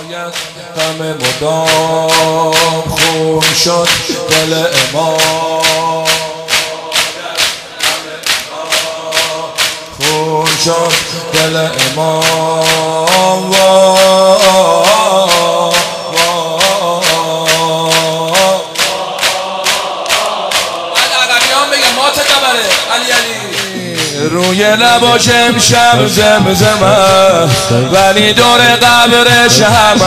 غم مدام خون شد دل امام، خون شد دل امام. روی لباش امشب زمزمه ولی دور قبرش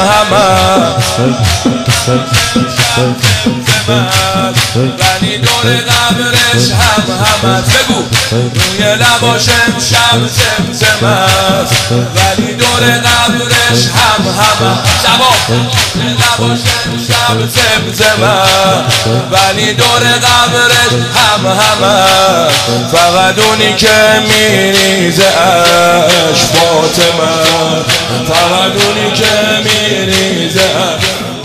ولی دور قبرش بگو روی لباش امشب زمزمه ولی دور قبرش جواب لباش امشب زمزمه ولی دور قبرش فقط اونی که میریزه اش فاطمه، فقط اونی که میریزه اش.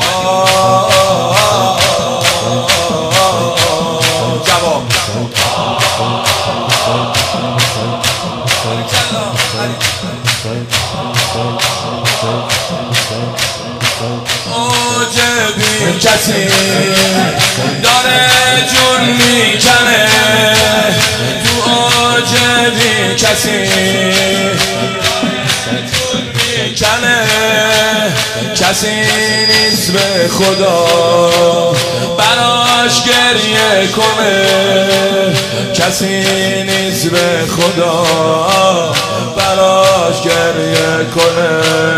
جواب عجبی کسی داره جون میکنه، تو عجبی کسی جون میکنه، کسی نیست به خدا براش گریه کنه، کسی نیست به خدا براش گریه کنه.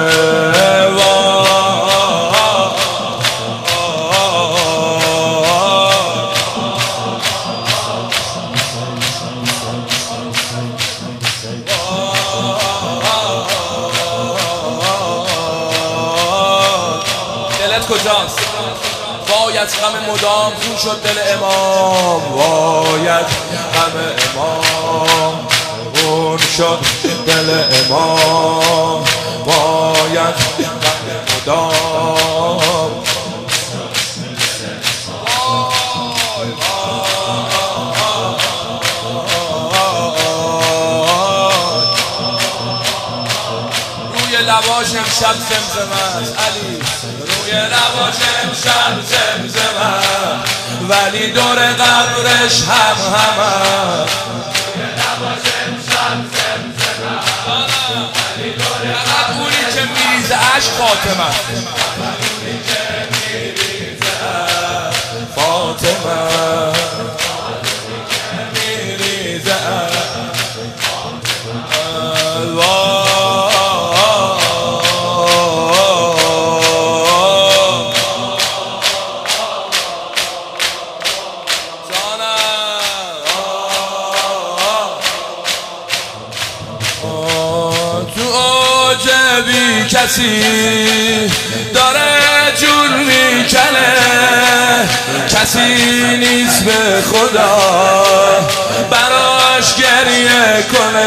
دلت کجاست؟ باید غم مدام خون شد دل امام، باید غم امام خون شد دل امام، باید غم مدام. روی لباش امشب زمزمه است علی، روی لباش امشب زمزمه ولی دور قبرش روی لباش امشب زمزمه ولی دور قبرش اونی که میریزه عشق فاطمه، اونی که میریزه فاطمه، اونی که میریزه عجبی کسی داره جون میکنه، کسی نیست به خدا براش گریه کنه،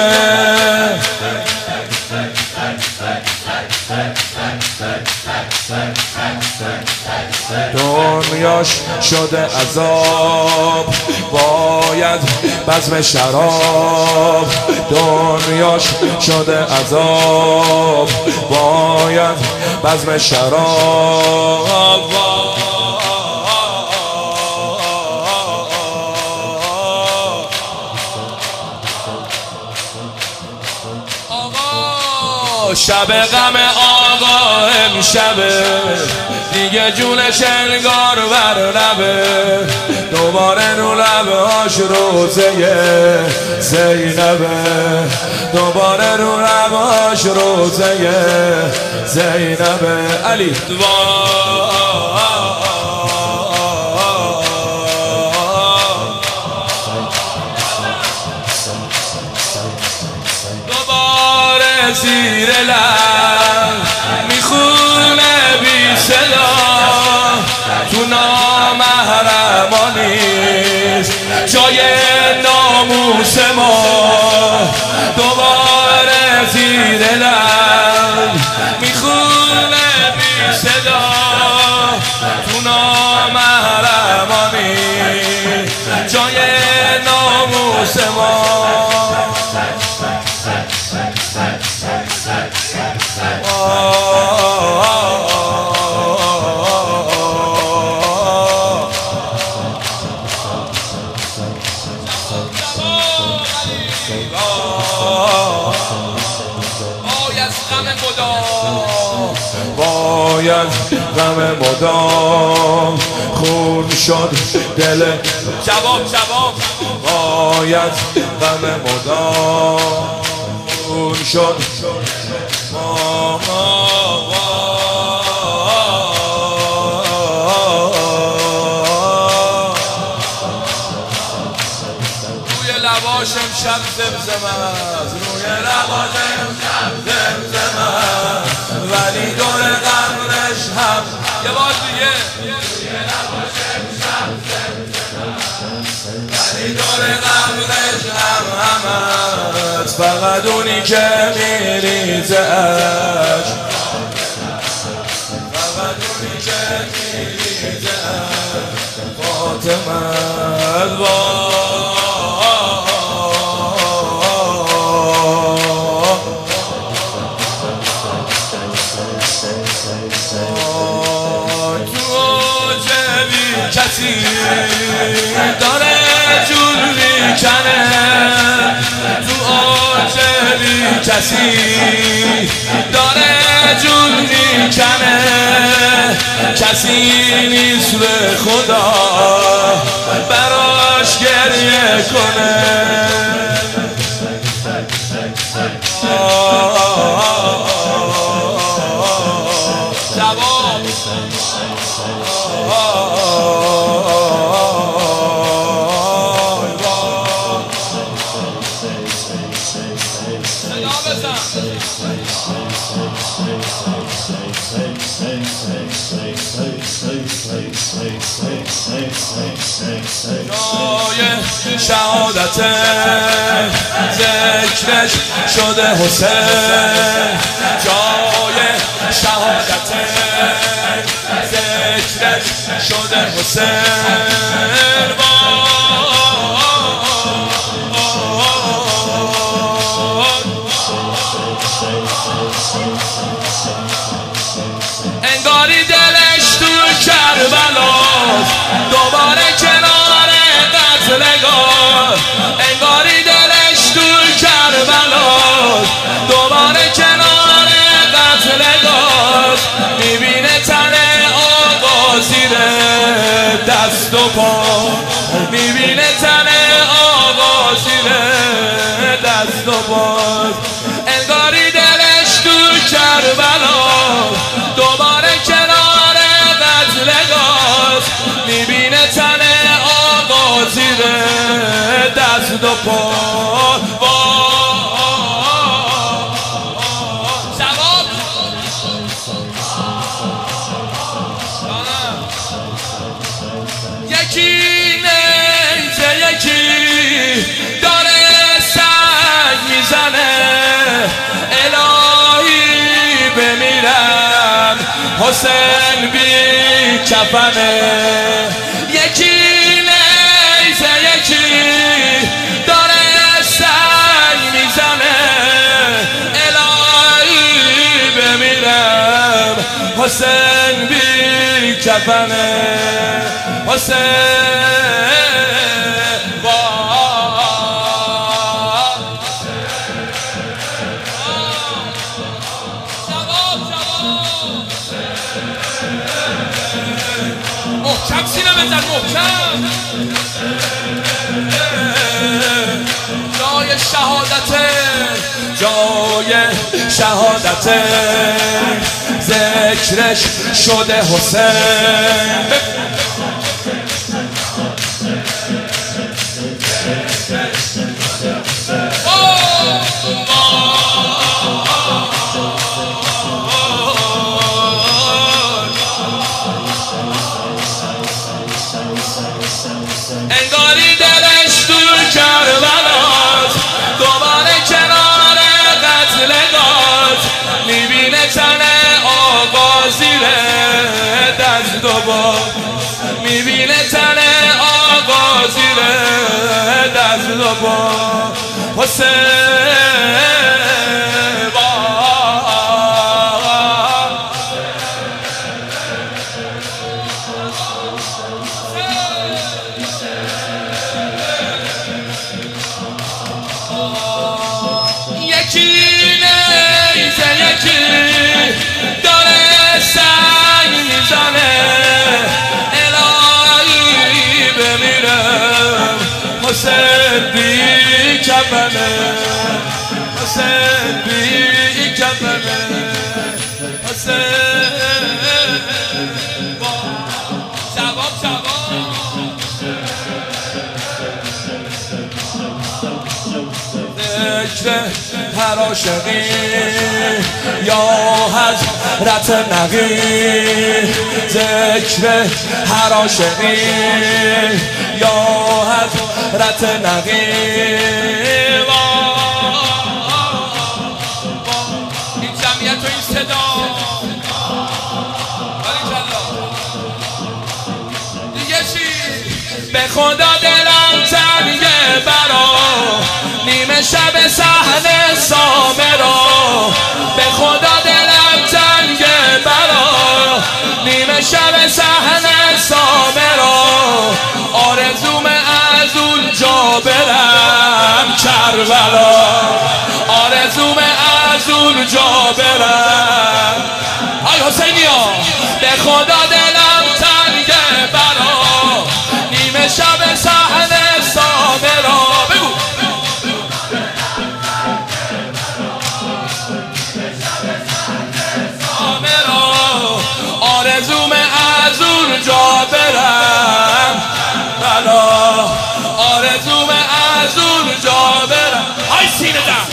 دنیاش شده عذاب باید بزم شراب، دنیاش شده عذاب باید بزم شراب. آقا شب غم آقا امشبه دیگه جونش انگار بر لبه، دوباره رو لبهاش روزه زینبه، دوباره رو لبهاش روزه زینبه. علی دوباره زیر لب میخونه بی صدا، تو نامحرمانیست جای ناموس ما، دوباره زیر لب میخونه بی صدا، باید غم مدام خون شد دل جواب باید غم مدام خون شد روی لباش امشب زمزمه است روی لباش امشب زمزمه است ولی دور قبرش هم یه بار دیگه روی لباش امشب زمزمه است ولی دور قبرش هم است فقط اونی که میریزه اش فقط اونی که میریزه اش فاطمه کسی داره جون میکنه تو آجلی کسی داره جون میکنه کسی نیست به خدا براش گریه کنه جای شهادت ذکرش شده حسین جای شهادت ذکرش شده حسین انگاری دلش تو کربلاست دوباره کنار قتلگاه انگاری دلش تو کربلاست دوباره کنار قتلگاه میبینه تن آقا زیر دست و پا میبینه تن آقا زیر دست و پا انگاری دلش تو کربلاست دوباره کنار قتلگاه میبینه تن آقا زیر دست و پا یکی نیزه یکی داره سنگ میزنه الهی بمیرم حسین بی کفنه یکی نیزه یکی داره سنگ میزنه الهی بمیرم حسین بی کفنه حسین محکم سینه بزن محکم جای شهادت ذکرش شده حسین انگاری دلش تو کربلاست دوباره کنار قتلگاه میبینه تن آقا زیر دست و پا میبینه تن آقا زیر دست و پا حسین یکی نیزه یکی داره سر ذکر هر عاشقی یا حضرت نقی، ذکر هر عاشقی یا حضرت نقی. این جمعیت و این صدا دیگه چی؟ به خدا دلم تنگه برا نیمه شب صحنه سامرا، به خدا دلم تنگه برا نیمه شب صحنه سامرا. آرزوم از اونجا برم کربلا، آرزوم از اونجا برم. آی حسینیا به خدا دلم تنگه برا نیمه شب صحنه سامرا. بگو آرزوم از اونجا برم بلا، آرزوم از اونجا برم. های سینه دم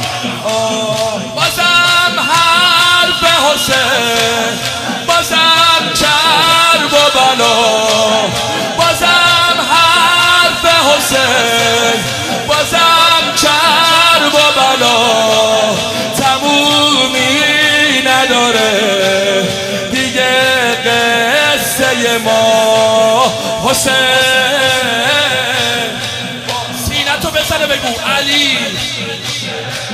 بازم حرف حسین، بازم کرب و بلا، بازم حرف حسین، بازم کرب و بلا. تمومی نداره قصه ما حسین. سینه تو بزنه بگو علی.